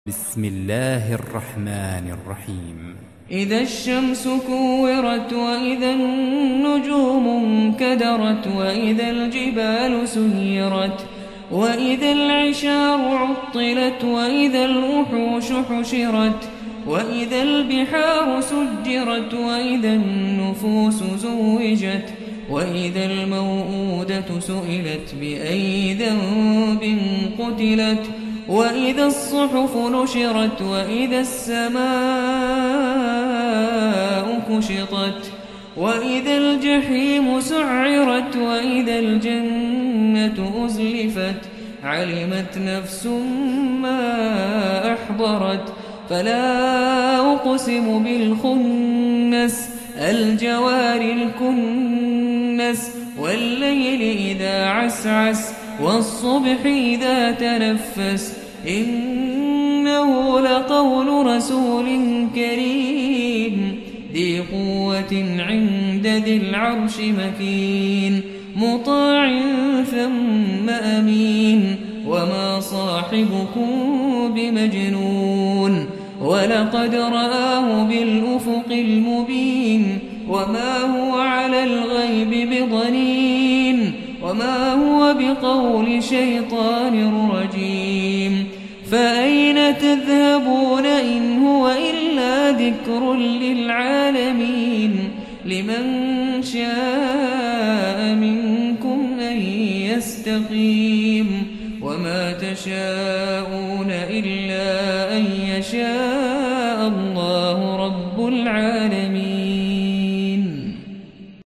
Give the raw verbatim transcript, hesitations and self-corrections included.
بسم الله الرحمن الرحيم. إذا الشمس كورت وإذا النجوم انكدرت وإذا الجبال سيرت وإذا العشار عطلت وإذا الوحوش حشرت وإذا البحار سجرت وإذا النفوس زوجت وإذا الموءودة سئلت بأي ذنب قتلت وإذا الصحف نشرت وإذا السماء كشطت وإذا الجحيم سعرت وإذا الجنة أزلفت علمت نفس ما أحضرت فلا أقسم بالخنس الجوار الكنس والليل إذا عسعس والصبح إذا تنفس إنه لقول رسول كريم ذي قوة عند ذي العرش مكين مطاع ثم أمين وما صاحبكم بمجنون ولقد رآه بالأفق المبين وما هو على الغيب بضنين وما هو بقول شيطان رجيم فأين تذهبون إن هو إلا ذكر للعالمين لمن شاء منكم أن يستقيم وما تشاءون إلا أن يشاء